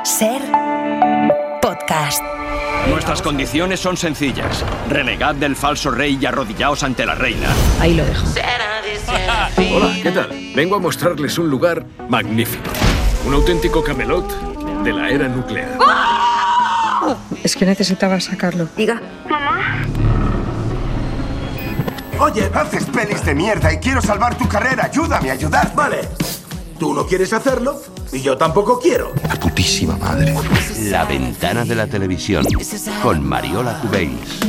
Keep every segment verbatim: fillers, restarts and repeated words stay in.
Ser podcast. Nuestras condiciones son sencillas. Renegad del falso rey y arrodillaos ante la reina. Ahí lo dejo. Hola, ¿qué tal? Vengo a mostrarles un lugar magnífico. Un auténtico Camelot de la era nuclear. ¡Oh! Es que necesitaba sacarlo. Diga. Mamá. Oye, haces pelis de mierda y quiero salvar tu carrera. Ayúdame a ayudar. Vale. Tú no quieres hacerlo y yo tampoco quiero. La putísima madre. La ventana de la televisión con Mariola Cubells.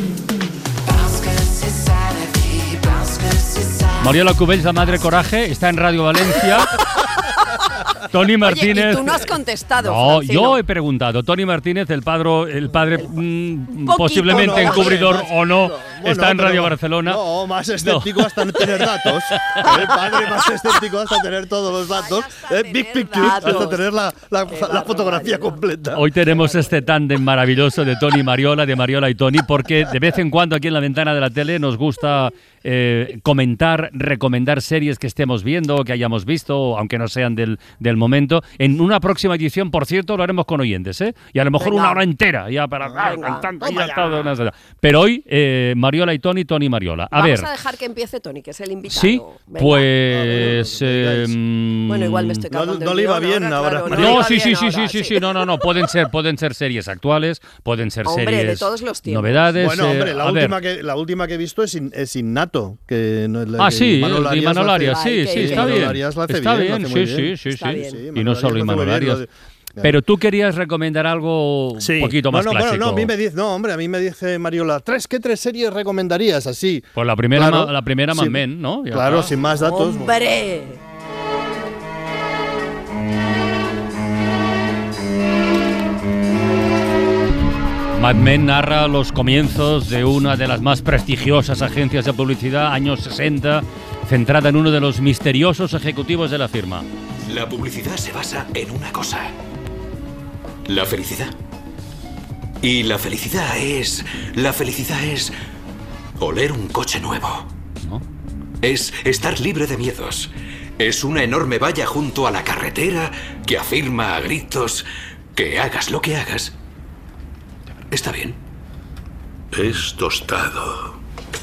Mariola Cubells, la madre coraje, está en Radio Valencia. Tony Martínez. Oye, y tú no has contestado. No, Francino. yo he preguntado. Tony Martínez, el padre, el padre mmm, poquito, posiblemente no, encubridor más, o no, no, bueno, está en Radio pero, Barcelona. No, más escéptico no. hasta no tener datos. El padre más escéptico hasta tener todos los datos. Eh, Big Picture, datos. hasta tener la, la, la fotografía completa. Hoy tenemos este tándem maravilloso de Tony y Mariola, de Mariola y Tony, porque de vez en cuando aquí en la ventana de la tele nos gusta eh, comentar, recomendar series que estemos viendo, que hayamos visto, aunque no sean del, del momento. En una próxima edición, por cierto, lo haremos con oyentes, ¿eh? Y a lo mejor Venga. una hora entera, ya para... Cantando, ya todo, no sé. Pero hoy, eh, Mariola y Tony, Tony y Mariola. A Vamos ver. Vamos a dejar que empiece Tony, que es el invitado. Sí, Venga. pues... Eh, bueno, igual me estoy cagando. No, no le iba bien ahora. ahora No, no sí, sí, sí, ahora, sí, sí, sí, no, no, no. Pueden ser, pueden ser series actuales, pueden ser hombre, series... de todos los tiempos. Novedades. Bueno, hombre, eh, la, última que, la última que he visto es, in, es Innato. Que no es la ah, que sí, Imanol de Imanol Arias, sí, Ay, sí, que, está que, bien. Está bien, sí, sí, sí, está sí. bien. sí Y no solo Imanol Arias. Pero tú querías recomendar algo sí. un poquito más no, no, clásico. Bueno, no, a mí me dice, no, hombre, a mí me dice Mariola, ¿tres qué tres series recomendarías así? Pues la primera, claro, ma, la primera Mad Men, ¿no? Ya claro, está. Sin más datos. ¡Hombre! Mad Men narra los comienzos de una de las más prestigiosas agencias de publicidad, años sesenta, centrada en uno de los misteriosos ejecutivos de la firma. La publicidad se basa en una cosa: la felicidad. Y la felicidad es... La felicidad es... oler un coche nuevo. ¿No? Es estar libre de miedos. Es una enorme valla junto a la carretera que afirma a gritos que hagas lo que hagas. Está bien. Es tostado.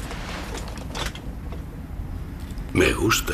Me gusta.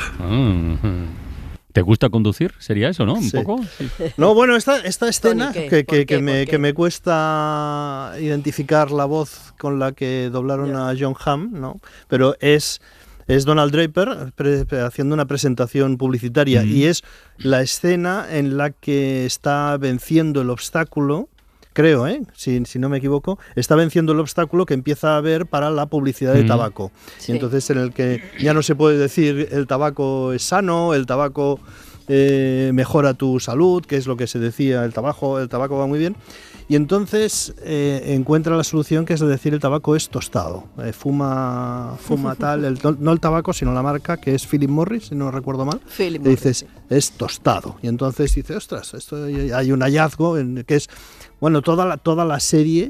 ¿Te gusta conducir? ¿Sería eso, no? ¿Un sí. poco? Sí. No, bueno, esta, esta escena Tony, que, que, qué? que, me, qué? que me cuesta identificar la voz con la que doblaron yeah. a John Hamm, ¿no? Pero es... Es Donald Draper pre, pre, haciendo una presentación publicitaria mm. y es la escena en la que está venciendo el obstáculo, creo, ¿eh? si, si no me equivoco, está venciendo el obstáculo que empieza a haber para la publicidad de mm. tabaco. Sí. Y entonces en el que ya no se puede decir el tabaco es sano, el tabaco eh, mejora tu salud, que es lo que se decía, el tabaco, el tabaco va muy bien. Y entonces eh, encuentra la solución, que es decir, el tabaco es tostado. Eh, fuma fuma tal, el, no, no el tabaco, sino la marca, que es Philip Morris, si no recuerdo mal. Philip Morris. Dices, sí. es tostado. Y entonces dice, ostras, esto hay un hallazgo en, que es, bueno, toda la, toda la serie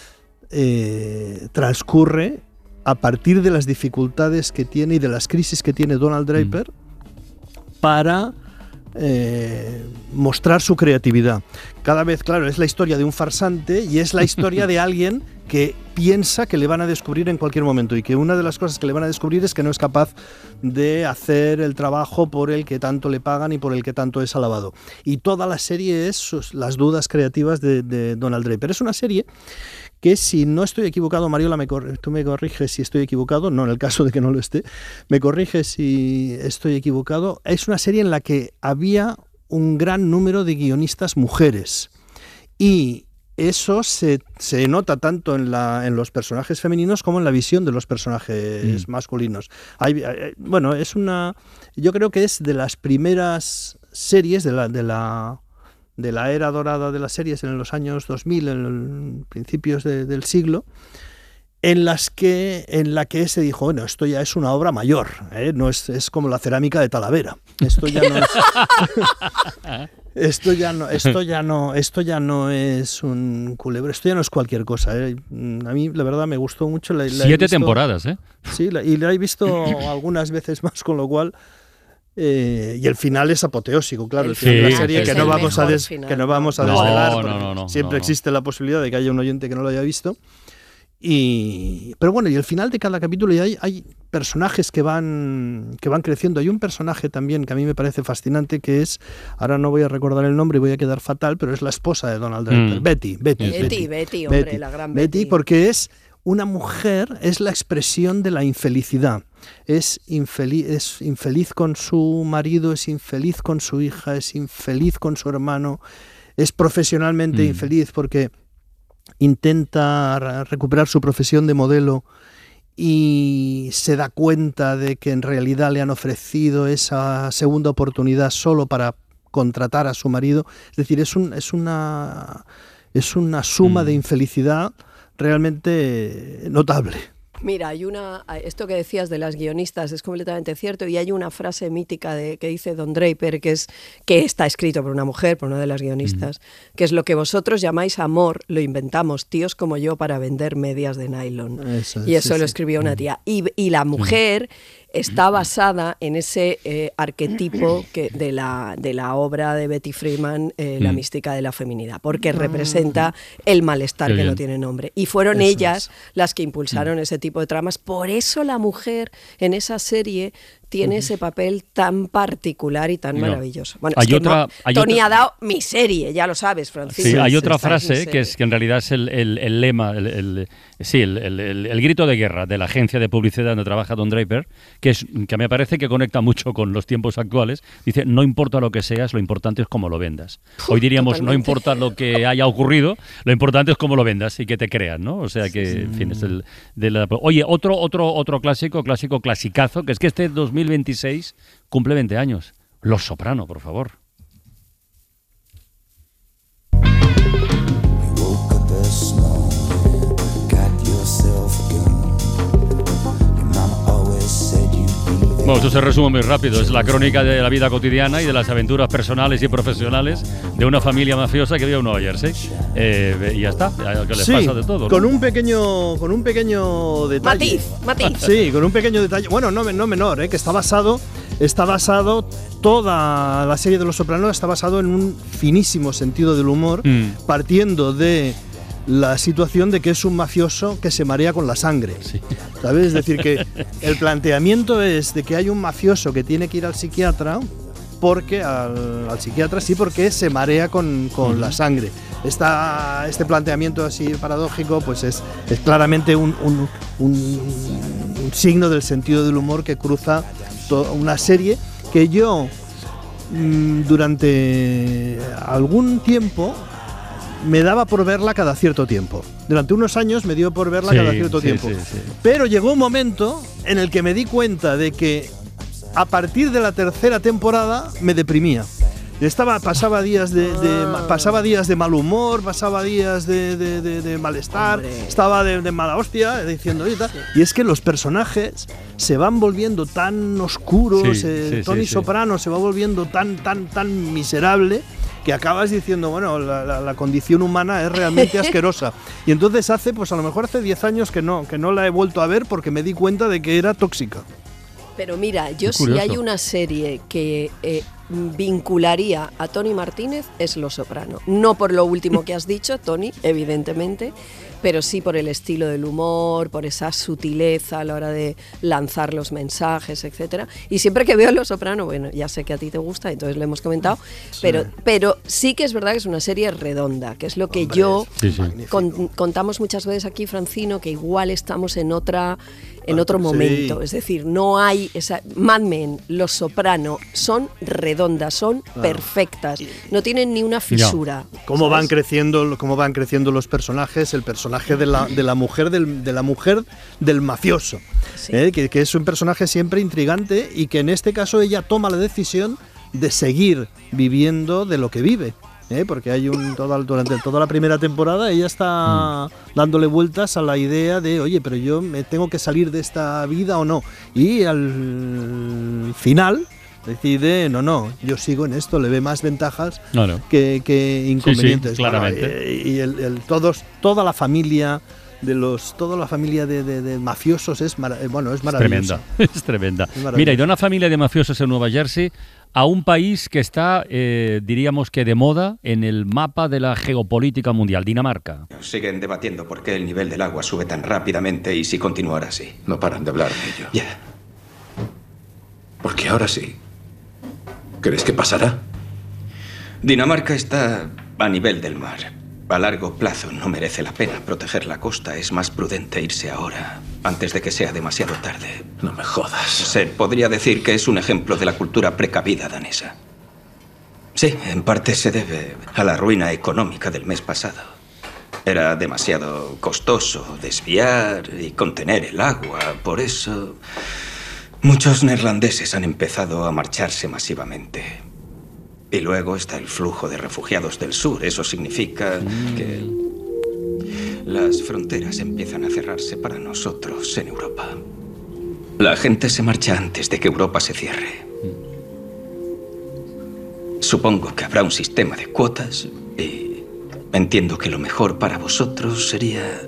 eh, transcurre a partir de las dificultades que tiene y de las crisis que tiene Donald Draper mm. para... Eh, mostrar su creatividad. Cada vez, claro, es la historia de un farsante y es la historia de alguien que piensa que le van a descubrir en cualquier momento y que una de las cosas que le van a descubrir es que no es capaz de hacer el trabajo por el que tanto le pagan y por el que tanto es alabado. Y toda la serie es sus, las dudas creativas de, de Donald Draper. Es una serie que, si no estoy equivocado, Mariola, me corri- tú me corriges si estoy equivocado, no en el caso de que no lo esté, me corriges si estoy equivocado, es una serie en la que había un gran número de guionistas mujeres y eso se, se nota tanto en, la, en los personajes femeninos como en la visión de los personajes mm. masculinos. Hay, hay, bueno, es una, yo creo que es de las primeras series de la... De la de la era dorada de las series en los años dos mil, en los principios de, del siglo, en las que en la que se dijo, bueno, esto ya es una obra mayor, ¿eh? No es, es como la cerámica de Talavera. Esto ya no es esto ya no, esto ya no, esto ya no es un culebro, esto ya no es cualquier cosa, ¿eh? A mí la verdad me gustó mucho. La, la Siete visto, temporadas, ¿eh? Sí, la, y la he visto algunas veces más, con lo cual Eh, y el final es apoteósico, claro. El Sí, final de la serie sí, que, sí, no sí. vamos a des- Final. que no vamos a No, desvelar, no, porque no, no, siempre no, no. existe la posibilidad de que haya un oyente que no lo haya visto. Y, pero bueno, y el final de cada capítulo y hay, hay personajes que van, que van creciendo. Hay un personaje también que a mí me parece fascinante, que es, ahora no voy a recordar el nombre y voy a quedar fatal, pero es la esposa de Donald Draper, Mm. Betty, Betty, Betty, Betty, Betty, hombre, Betty. la gran Betty, Betty. porque es una mujer, es la expresión de la infelicidad. Es infeliz, es infeliz con su marido, es infeliz con su hija, es infeliz con su hermano, es profesionalmente Mm. infeliz porque intenta re- recuperar su profesión de modelo y se da cuenta de que en realidad le han ofrecido esa segunda oportunidad solo para contratar a su marido. Es decir, es, un, es, una, es una suma Mm. de infelicidad realmente notable. Mira, hay una, esto que decías de las guionistas es completamente cierto y hay una frase mítica de, que dice Don Draper que es que está escrito por una mujer, por una de las guionistas, mm. que es lo que vosotros llamáis amor, lo inventamos tíos como yo para vender medias de nylon. Eso, y eso sí, lo sí. escribió una tía. Y, y la mujer está basada en ese eh, arquetipo que de, la, de la obra de Betty Freeman, eh, La Mm. mística de la feminidad, porque representa el malestar Qué que bien. no tiene nombre. Y fueron Eso ellas es. las que impulsaron ese tipo de tramas. Por eso la mujer en esa serie tiene ese papel tan particular y tan Mira, maravilloso. Bueno, hay es que otra- no, hay Tony otra- ha dado mi serie, ya lo sabes, Francisco. Sí, hay sí, otra esta es mi frase que serie. es que en realidad es el, el- el lema, el, el- sí, el, el- el- el grito de guerra de la agencia de publicidad donde trabaja Don Draper, que es que me parece que conecta mucho con los tiempos actuales. Dice, no importa lo que seas, lo importante es cómo lo vendas. Hoy diríamos, no Totalmente. importa lo que haya ocurrido, lo importante es cómo lo vendas y que te crean, ¿no? O sea que, en fin, es el de la... Oye, otro, otro, otro clásico, clásico, clasicazo, que es que este dos mil veintiséis cumple veinte años. Los Soprano, por favor. Bueno, esto se resume muy rápido. Es la crónica de la vida cotidiana y de las aventuras personales y profesionales de una familia mafiosa que vive en Nueva Jersey. Eh, y ya está, ya que les Sí, pasa de todo, ¿no? con un pequeño, con un pequeño detalle. Matiz, matiz. Sí, con un pequeño detalle. Bueno, no, no menor, ¿eh? que está basado, está basado toda la serie de Los Sopranos está basado en un finísimo sentido del humor, Mm. partiendo de la situación de que es un mafioso que se marea con la sangre. Sí. ¿Sabes? Es decir, que el planteamiento es de que hay un mafioso que tiene que ir al psiquiatra porque al, al psiquiatra sí porque se marea con, con uh-huh. la sangre. Esta, este planteamiento así paradójico pues es, es claramente un, un, un, un signo del sentido del humor que cruza to, una serie que yo mmm, durante algún tiempo me daba por verla cada cierto tiempo. Durante unos años me dio por verla sí, cada cierto sí, tiempo. Sí, sí. Pero llegó un momento en el que me di cuenta de que a partir de la tercera temporada me deprimía. Estaba, pasaba días de, de Ah. pasaba días de mal humor, pasaba días de, de, de, de malestar, Hombre. estaba de, de mala hostia, diciendo ahorita. Y es que los personajes se van volviendo tan oscuros, Sí, eh, sí, Tony sí, sí. Soprano se va volviendo tan, tan, tan miserable que acabas diciendo, bueno, la, la, la condición humana es realmente asquerosa. Y entonces hace, pues a lo mejor hace diez años que no, que no la he vuelto a ver porque me di cuenta de que era tóxica. Pero mira, yo Qué si curioso. hay una serie que eh, vincularía a Tony Martínez es Los Soprano. No por lo último que has dicho, Tony, evidentemente, pero sí por el estilo del humor, por esa sutileza a la hora de lanzar los mensajes, etcétera. Y siempre que veo Los Soprano, bueno, ya sé que a ti te gusta, entonces lo hemos comentado, sí. pero, pero sí que es verdad que es una serie redonda, que es lo que Hombre, yo sí, sí. con, contamos muchas veces aquí, Francino, que igual estamos en otra en otro Sí. momento, es decir, no hay esa Mad Men, Los Soprano son redondas, son Claro. perfectas, no tienen ni una fisura. Cómo ¿sabes? van creciendo, cómo van creciendo los personajes, el personaje de la, de la mujer del, de la mujer del mafioso, Sí. ¿eh? que, que es un personaje siempre intrigante y que en este caso ella toma la decisión de seguir viviendo de lo que vive. ¿Eh? Porque hay un toda, durante toda la primera temporada ella está mm. dándole vueltas a la idea de, oye, pero yo me tengo que salir de esta vida o no. Y al final decide, no, no, yo sigo en esto, le ve más ventajas No, no. que, que inconvenientes. Sí, sí, claramente. Bueno, y y el, el, todos, toda la familia, de los toda la familia de, de, de mafiosos es mara, bueno es maravillosa. Es tremenda, es tremenda. Es maravillosa. Mira, y de una familia de mafiosos en Nueva Jersey a un país que está, eh, diríamos que de moda en el mapa de la geopolítica mundial, Dinamarca. Siguen debatiendo por qué el nivel del agua sube tan rápidamente y si continuará así. No paran de hablar de ello. Ya. Porque ahora sí. ¿Crees que pasará? Dinamarca está a nivel del mar. A largo plazo no merece la pena proteger la costa. Es más prudente irse ahora, antes de que sea demasiado tarde. No me jodas. Se podría decir que es un ejemplo de la cultura precavida danesa. Sí, en parte se debe a la ruina económica del mes pasado. Era demasiado costoso desviar y contener el agua. Por eso, muchos neerlandeses han empezado a marcharse masivamente. Y luego está el flujo de refugiados del sur. Eso significa mm. que las fronteras empiezan a cerrarse para nosotros en Europa. La gente se marcha antes de que Europa se cierre. Supongo que habrá un sistema de cuotas y entiendo que lo mejor para vosotros sería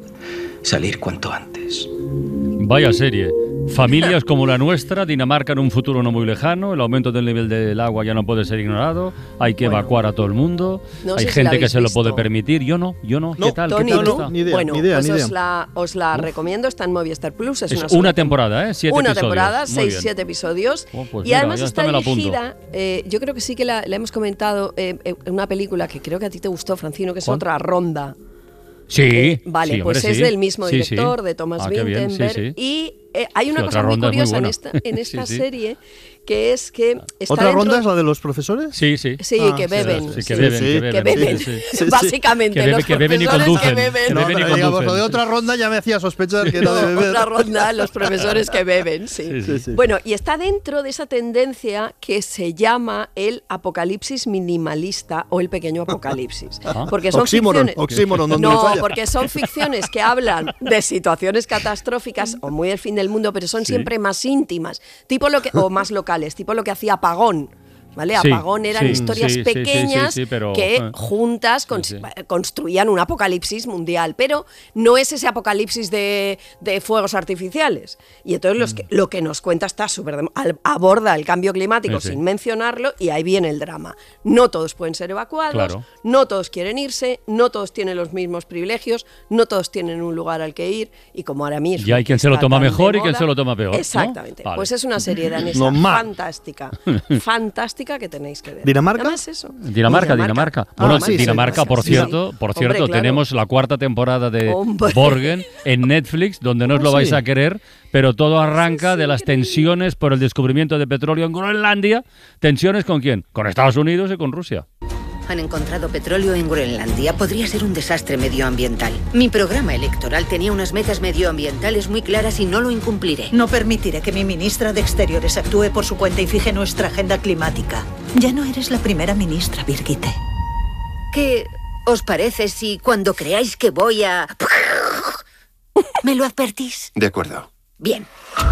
salir cuanto antes. Vaya serie. Familias como la nuestra, Dinamarca en un futuro no muy lejano, el aumento del nivel del agua ya no puede ser ignorado, hay que bueno, evacuar a todo el mundo, no hay sé gente si que se visto. lo puede permitir, yo no, yo no, no ¿qué tal? Tony, ¿Qué tal no, está? Ni idea, bueno, ni idea, pues ni idea. os la, os la recomiendo, está en Movistar Plus, es, Es una, una, sola temporada, ¿eh? Siete una episodios. temporada, Muy seis, bien. siete episodios. Oh, pues y mira, además ya está está, me la apunto. dirigida, eh, yo creo que sí que la, la hemos comentado, eh, en una película que creo que a ti te gustó, Francino, que es ¿Cuál? Otra Ronda. Sí, Eh, vale, sí, pues hombre, es sí. del mismo Sí, sí. director, de Thomas Ah, qué bien, Vinterberg. sí, sí. Y eh, hay una Sí, cosa Otra muy Ronda es muy curiosa en buena. esta, en esta Sí, sí. serie, que es que está ¿Otra dentro- ronda es la de los profesores? Sí, sí. Sí, Ah, que sí, beben. Sí, que sí. beben, Sí, que sí. beben. Que beben. sí, sí. Sí, sí. Básicamente, Que bebe- los que beben y profesores conducen. que beben. Que No, beben y pero digamos, lo de conducen. otra ronda ya me hacía sospechar que era de No, beber. otra ronda, los profesores que beben, sí. Sí, sí, sí. Bueno, y está dentro de esa tendencia que se llama el apocalipsis minimalista o el pequeño apocalipsis. Ah. Porque son Oxímoron, ficciones. oxímoron, donde me No, falla. porque son ficciones que hablan de situaciones catastróficas o muy del fin del mundo, pero son Sí. siempre más íntimas, tipo lo que o más locales, tipo lo que hacía Apagón. ¿Vale? Sí, Apagón eran sí, historias sí, sí, sí, pequeñas sí, sí, pero, que eh, juntas cons- sí. construían un apocalipsis mundial, pero no es ese apocalipsis de, de fuegos artificiales. Y entonces los que, lo que nos cuenta está súper de- al- aborda el cambio climático Sí, sí. sin mencionarlo y ahí viene el drama. No todos pueden ser evacuados, Claro. no todos quieren irse, no todos tienen los mismos privilegios, no todos tienen un lugar al que ir y como ahora mismo Y hay quien se lo está toma tan de mejor y quien moda- se lo toma peor, ¿no? Exactamente. Vale. Pues es una serie danesa Normal. fantástica, fantástica que tenéis que ver. ¿Dinamarca? Además eso. Dinamarca, Dinamarca. Bueno, Ah, sí, sí, Dinamarca, sí, por sí. cierto, por Hombre, cierto, claro. tenemos la cuarta temporada de Hombre. Borgen en Netflix, donde no os lo Ah, vais sí. a querer, pero todo arranca de las tensiones por el descubrimiento de petróleo en Groenlandia. ¿Tensiones con quién? Con Estados Unidos y con Rusia. Han encontrado petróleo en Groenlandia. Podría ser un desastre medioambiental. Mi programa electoral tenía unas metas medioambientales muy claras y no lo incumpliré. No permitiré que mi ministra de Exteriores actúe por su cuenta y fije nuestra agenda climática. Ya no eres la primera ministra, Birgitte. ¿Qué os parece si cuando creáis que voy a... ¿Me lo advertís? De acuerdo. Bien.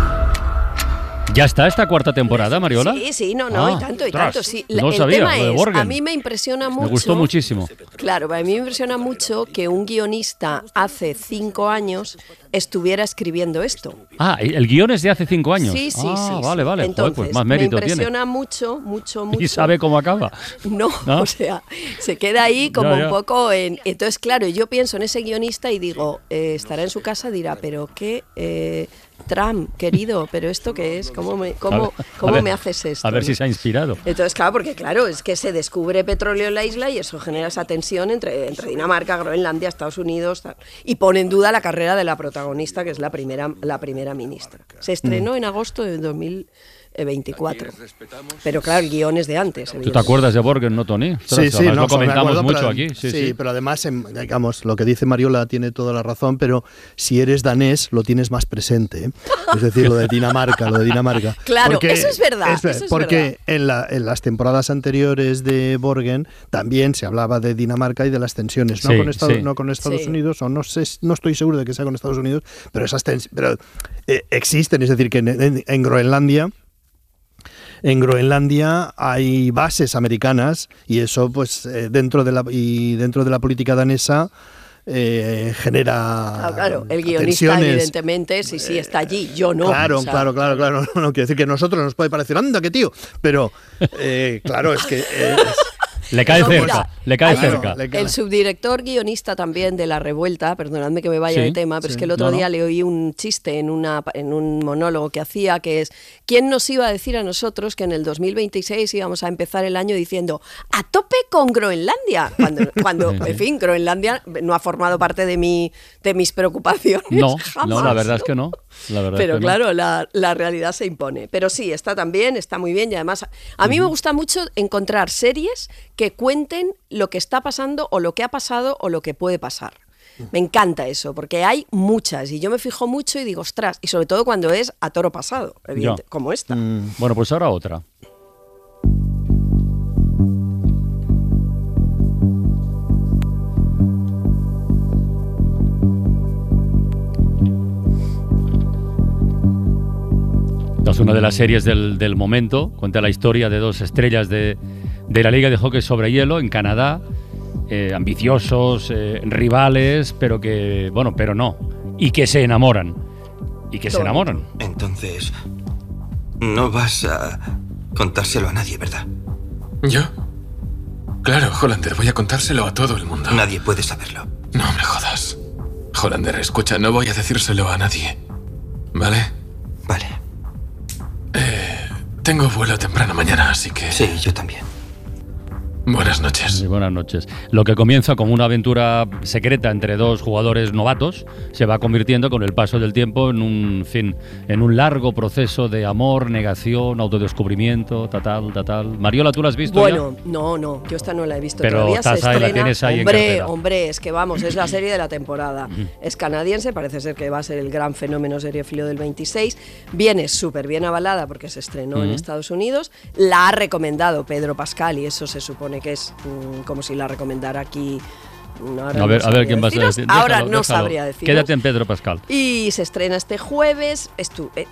¿Ya está esta cuarta temporada, Mariola? Sí, sí, no, no, Ah, y tanto, y ostras, tanto. Sí. no el sabía, tema lo de es, Borgen. a mí me impresiona mucho. Me gustó muchísimo. Claro, a mí me impresiona mucho que un guionista hace cinco años estuviera escribiendo esto. Ah, el guión es de hace cinco años. Sí, sí, ah, sí. vale, sí. vale. Entonces, Joder, pues más mérito me tiene. impresiona mucho, mucho, mucho. Y sabe cómo acaba. No, ¿No? o sea, se queda ahí como Ya, ya. un poco en... Entonces, claro, yo pienso en ese guionista y digo, eh, estará en su casa, dirá, pero qué... Eh, Trump, querido, pero ¿esto qué es? ¿Cómo me, A cómo, ver, cómo a ver, me haces esto? A ver ¿no? si se ha inspirado. Entonces, claro, porque claro, es que se descubre petróleo en la isla y eso genera esa tensión entre, entre Dinamarca, Groenlandia, Estados Unidos, tal, y pone en duda la carrera de la protagonista, que es la primera, la primera ministra. Se estrenó en agosto de dos mil veinticuatro. Pero claro, el guión es de antes. ¿Tú te acuerdas de Borgen, no, Tony? Ostras, Sí, sí, además no, lo me comentamos acuerdo, mucho pero- aquí. Sí, sí, sí. pero además, em, digamos, lo que dice Mariola tiene toda la razón, pero si eres danés lo tienes más presente. ¿eh? Es decir, lo de Dinamarca, lo de Dinamarca. Claro, eso es verdad, eso es porque En, la, en las temporadas anteriores de Borgen también se hablaba de Dinamarca y de las tensiones, no Sí, con Estados, sí. no con Estados Sí. Unidos, o no sé, no estoy seguro de que sea con Estados Unidos, pero esas tensiones pero, eh, existen, es decir, que en, en- en Groenlandia En Groenlandia hay bases americanas y eso, pues, eh, dentro de la y dentro de la política danesa eh, genera Ah, claro, el guionista tensiones. evidentemente, sí, sí, está allí, yo no. Claro, o sea, claro, claro, claro. No, no quiero decir que a nosotros nos puede parecer, anda, qué tío. Pero, eh, claro, es que... eh, Le cae No, cerca, mira, le cae hay- cerca. El subdirector guionista también de La Revuelta, perdonadme que me vaya Sí, de tema, pero sí, es que el otro no, no. día le oí un chiste en, una, en un monólogo que hacía, que es, ¿quién nos iba a decir a nosotros que en el dos mil veintiséis íbamos a empezar el año diciendo a tope con Groenlandia? Cuando, cuando Sí, sí. en fin, Groenlandia no ha formado parte de, mi, de mis preocupaciones. No, jamás, no, la verdad es que no. La verdad Pero es que no. claro, la, la realidad se impone. Pero sí, está también, está muy bien y además a mí me gusta mucho encontrar series que cuenten lo que está pasando o lo que ha pasado o lo que puede pasar. Me encanta eso, porque hay muchas y yo me fijo mucho y digo, ostras, y sobre todo cuando es a toro pasado, evidente, Ya. como esta. Bueno, pues ahora otra. Esta es una de las series del, del momento. Cuenta la historia de dos estrellas de, de la Liga de Hockey sobre Hielo en Canadá. Eh, ambiciosos, eh, rivales, pero que, bueno, pero no. Y que se enamoran. Y que se enamoran. Entonces, no vas a contárselo a nadie, ¿verdad? ¿Yo? Claro, Hollander, voy a contárselo a todo el mundo. Nadie puede saberlo. No me jodas. Hollander, escucha, no voy a decírselo a nadie. ¿Vale? Vale. Eh, tengo vuelo temprano mañana, así que... Sí, yo también. Buenas noches. Sí, buenas noches. Lo que comienza como una aventura secreta entre dos jugadores novatos se va convirtiendo con el paso del tiempo en un fin, en un largo proceso de amor, negación, autodescubrimiento, tal, tal, tal. Mariola, ¿tú la has visto Bueno, ya? no, no, yo esta no la he visto Pero todavía. Se estás ahí, la estrena. tienes ahí en hombre, cartera. hombre, es que vamos, es la serie de la temporada. Es canadiense, parece ser que va a ser el gran fenómeno seriéfilo del veintiséis. Viene súper bien avalada porque se estrenó en Ujú. Estados Unidos. La ha recomendado Pedro Pascal y eso se supone que es mm, como si la recomendara aquí. No, ahora A ver, no a ver sabría quién va a deciros. decir. Ahora Déjalo, no déjalo. sabría decir. Quédate en Pedro Pascal. Y se estrena este jueves, estu- eh,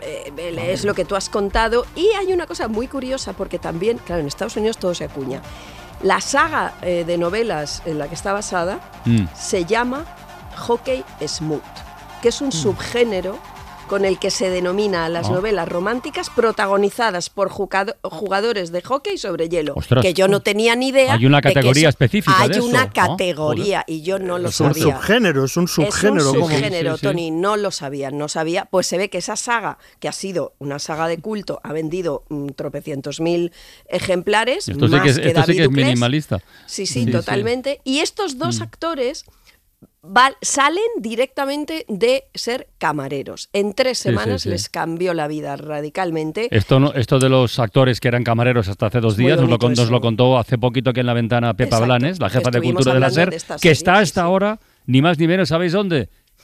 eh, es lo que tú has contado. Y hay una cosa muy curiosa, porque también, claro, en Estados Unidos todo se acuña. La saga eh, de novelas en la que está basada Mm. se llama Hockey Smooth, que es un subgénero con el que se denomina a las Ah. novelas románticas protagonizadas por jugado- jugadores de hockey sobre hielo, Ostras. que yo no tenía ni idea. Hay una de que categoría eso- específica Hay de eso, una ¿no? categoría y yo no lo Es un sabía. subgénero, es un subgénero. Es un ¿cómo? subgénero, Sí, sí. Tony, no lo sabía, no sabía. Pues se ve que esa saga, que ha sido una saga de culto, ha vendido mm, tropecientos mil ejemplares, Esto sí más que es, que esto sí David que es Duclos. minimalista. Sí, sí, Sí, sí. totalmente. Y estos dos Mm. actores val- salen directamente de ser camareros. En tres Sí, semanas sí, sí. les cambió la vida radicalmente. Esto, no- esto de los actores que eran camareros hasta hace dos muy días, nos lo, bonito con- nos eso. lo contó hace poquito aquí en la ventana Pepa Exacto, Blanes, la que jefa de estuvimos cultura de la hablando SER, de esta que serie, está sí, hasta ahora, ni más ni menos, ¿sabéis dónde?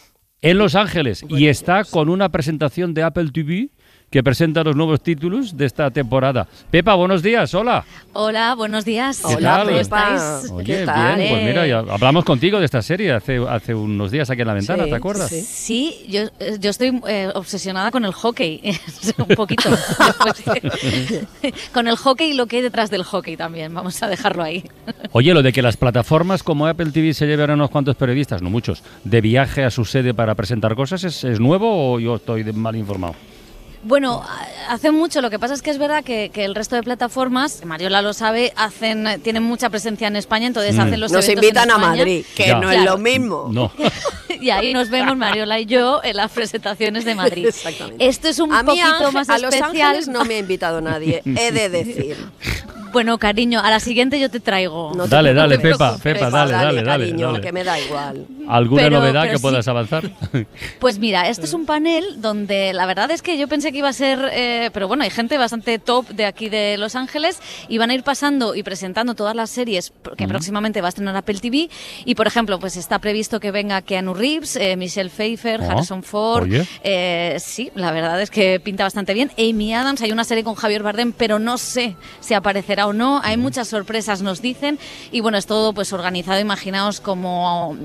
En Los Ángeles. Y está con una presentación de Apple T V que presenta los nuevos títulos de esta temporada. Pepa, buenos días, hola. Hola, buenos días. ¿Qué Hola, tal? ¿Cómo Pepa. estáis? Oye, ¿Qué tal? bien, pues mira, ya hablamos contigo de esta serie hace, hace unos días aquí en la ventana, Sí, ¿te acuerdas? sí. Sí, yo, eh, yo estoy eh, obsesionada con el hockey, un poquito. Después de- con el hockey y lo que hay detrás del hockey también, vamos a dejarlo ahí. Oye, lo de que las plataformas como Apple T V se lleven a unos cuantos periodistas, no muchos, de viaje a su sede para presentar cosas, ¿es, es nuevo o yo estoy de- mal informado? Bueno, a- hace mucho, lo que pasa es que es verdad que, que el resto de plataformas, Mariola lo sabe, hacen tienen mucha presencia en España, entonces Mm. hacen los Nos eventos invitan en a España. Madrid, que Ya. no es Claro. lo mismo. No. Y ahí nos vemos Mariola y yo en las presentaciones de Madrid. Exactamente. Esto es un A mí poquito Ángel- más a Los especial. Ángeles no me ha invitado nadie, he de decir. Bueno, cariño, a la siguiente yo te traigo. No te Dale, dale, preocupes. Pepa, Pepa, dale, dale, dale, cariño, dale. que me da igual. ¿Alguna Pero- novedad pero que sí. puedas avanzar? Pues mira, este es un panel donde la verdad es que yo pensé que iba a ser, eh, pero bueno, hay gente bastante top de aquí de Los Ángeles y van a ir pasando y presentando todas las series que Mm. próximamente va a estrenar Apple T V y por ejemplo, pues está previsto que venga Keanu Reeves, eh, Michelle Pfeiffer, Ah, Harrison Ford, oye. eh, sí, la verdad es que pinta bastante bien. Amy Adams, hay una serie con Javier Bardem, pero no sé si aparecerá o no. Hay muchas sorpresas, nos dicen. Y bueno, es todo pues organizado, imaginaos como a lo Apple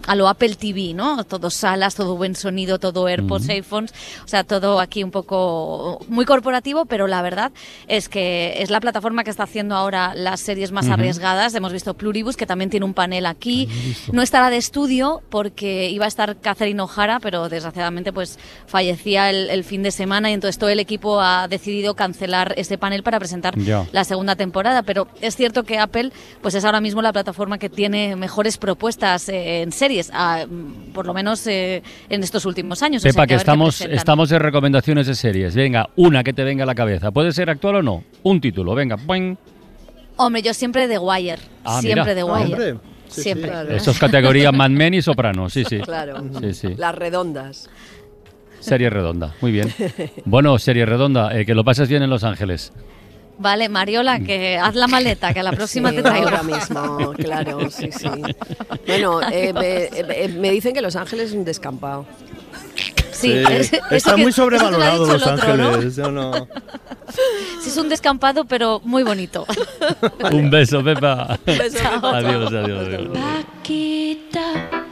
Apple T V, ¿no? Todo salas, todo buen sonido, todo AirPods, uh-huh. iPhones, o sea, todo aquí un poco muy corporativo, pero la verdad es que es la plataforma que está haciendo ahora las series más uh-huh. arriesgadas. Hemos visto Pluribus, que también tiene un panel aquí. No estará de estudio porque iba a estar Catherine O'Hara, pero desgraciadamente pues fallecía el, el fin de semana y entonces todo el equipo ha decidido cancelar ese panel para presentar ya. la segunda temporada. Pero es cierto que Apple pues es ahora mismo la plataforma que tiene mejores propuestas eh, en series, a, por lo menos eh, en estos últimos años. Pepa, o sea, que, que estamos, que estamos en recomendaciones de series. Venga, una que te venga a la cabeza. ¿Puede ser actual o no? Un título, venga. ¡Boing! Hombre, yo siempre The Wire. Ah, siempre mira. The Wire. Hombre. Sí, siempre. sí, claro. Eso es categoría Mad Men y Soprano, sí, sí. Claro, sí, sí. las redondas. Serie redonda, muy bien. Bueno, serie redonda, eh, que lo pases bien en Los Ángeles. Vale, Mariola, que haz la maleta, que a la próxima sí, te traigo. Ahora mismo, claro, sí, sí. Bueno, eh, me, eh, me dicen que Los Ángeles es un descampado. Sí, sí. Es, está muy sobrevalorado Los otro, Ángeles. ¿no? No. Sí, es un descampado, pero muy bonito. Vale. Un beso, Pepa. Un beso, Pepa. Adiós, adiós, adiós. Paquita.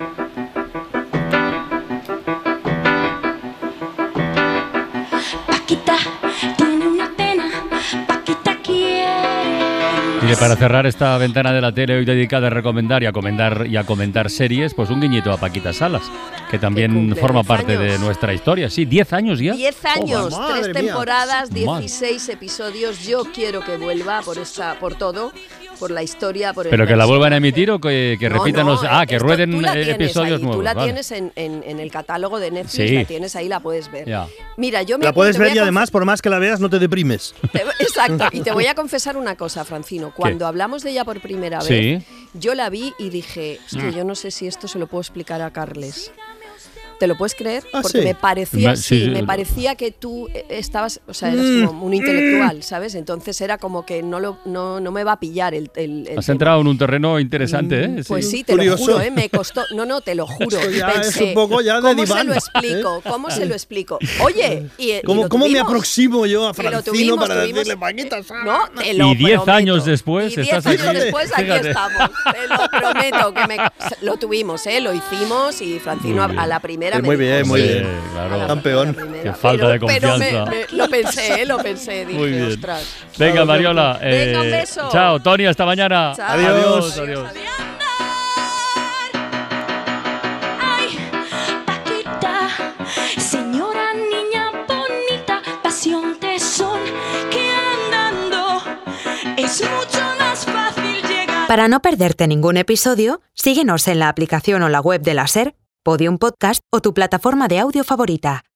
Paquita tiene una pena. Paquita quiere. Y para cerrar esta ventana de la tele hoy dedicada a recomendar y a comentar y a comentar series, pues un guiñito a Paquita Salas, que también forma parte años. de nuestra historia. Sí, diez años ya. Diez años, Oh, tres temporadas, mía. dieciséis episodios. Yo quiero que vuelva por esa, por todo, por la historia, por el Pero que la personaje. vuelvan a emitir o que, que No, repitan no, los... Ah, que esto rueden tú la eh, tienes episodios ahí, nuevos. Tú la vale. tienes en, en, en el catálogo de Netflix, Sí. la tienes ahí, la puedes ver. Ya. Mira, yo me La puedes te voy ver a y conf- además, por más que la veas, no te deprimes. te- Exacto, y te voy a confesar una cosa, Francino. Cuando hablamos de ella por primera Sí. vez, yo la vi y dije, hostia, Mm. yo no sé si esto se lo puedo explicar a Carles. ¿Te lo puedes creer? Ah, Porque sí. me parecía, Me- sí, sí, sí. me parecía que tú eh, estabas, o sea, eras Mm. como un intelectual, ¿sabes? Entonces era como que no lo, no, no me va a pillar el, el, el Has tema. entrado en un terreno interesante, ¿eh? Pues sí, te Curioso. lo juro, ¿eh? Me costó. No, no, te lo juro. Esto Y ya pensé, es un poco ya de ¿cómo se diván, lo explico? ¿eh? ¿Cómo se lo explico? Oye, y, y ¿Cómo, lo ¿cómo me tuvimos. aproximo yo a Y lo Francino tuvimos, para tuvimos- decirle Paquita Salas? No, te lo Y diez prometo. años después Y diez estás años aquí. después aquí Fíjate. estamos. Te lo prometo que me, lo tuvimos, ¿eh? Lo hicimos y Francino Muy a, a bien. la primera Eh, me muy dijo, bien, muy sí. bien. Claro. A la Campeón. primera. Qué falta de Pero me- confianza. me- lo pensé, ¿eh? Lo pensé. Dije, Muy bien. ostras. Venga, Mariola. Venga, un eh, beso. Chao, Tony, hasta mañana. Chao. Adiós. Adiós. adiós. Ay, Paquita, señora niña bonita, pasión, tesón, que andando es mucho más fácil llegar. Para no perderte ningún episodio, síguenos en la aplicación o la web de la SER, Podium Podcast o tu plataforma de audio favorita.